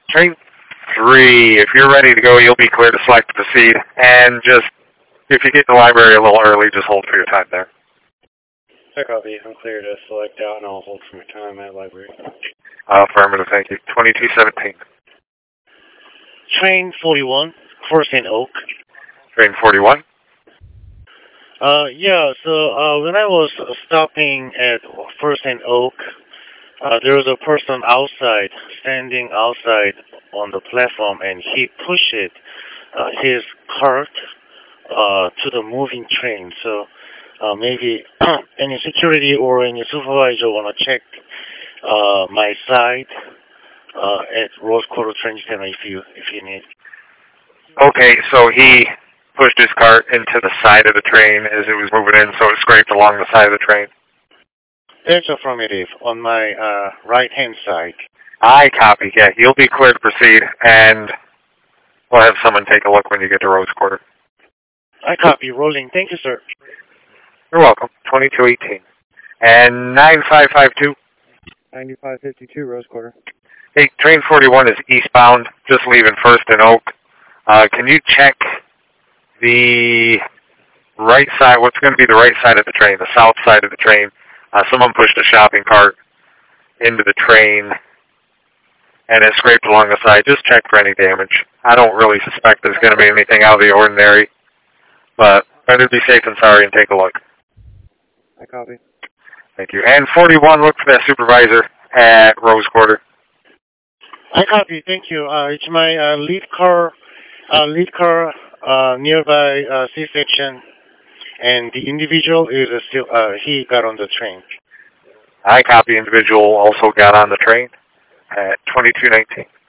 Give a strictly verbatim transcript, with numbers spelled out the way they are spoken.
Train three, if you're ready to go, you'll be clear to select to proceed. And just, if you get to the library a little early, just hold for your time there. I copy. I'm clear to select out, and I'll hold for my time at library. Uh, affirmative, thank you. twenty-two seventeen. Train forty-one, First and Oak. Train forty-one. Uh, yeah, so uh, when I was stopping at First and Oak, uh, there was a person outside, standing outside on the platform, and he pushed uh, his cart uh, to the moving train. So uh, maybe any security or any supervisor want to check uh, my side uh, at Rose Quarter Train Center if you if you need. Okay, so he pushed his cart into the side of the train as it was moving in, so it scraped along the side of the train. That's affirmative on my uh, right-hand side. I copy, yeah. You'll be clear to proceed, and we'll have someone take a look when you get to Rose Quarter. I copy. Rolling. Thank you, sir. You're welcome. twenty-two eighteen. And nine five five two. ninety-five fifty-two, Rose Quarter. Hey, train forty-one is eastbound, just leaving First and Oak. Uh, can you check the right side, what's going to be the right side of the train, the south side of the train? Uh, someone pushed a shopping cart into the train, and it scraped along the side. Just check for any damage. I don't really suspect there's going to be anything out of the ordinary, but better be safe than sorry and take a look. I copy. Thank you. And forty-one, look for that supervisor at Rose Quarter. I copy. Thank you. Uh, it's my uh, lead car, uh, lead car uh, nearby uh, C-section, and the individual is uh, still, uh, he got on the train. I copy. Individual also got on the train at twenty-two nineteen.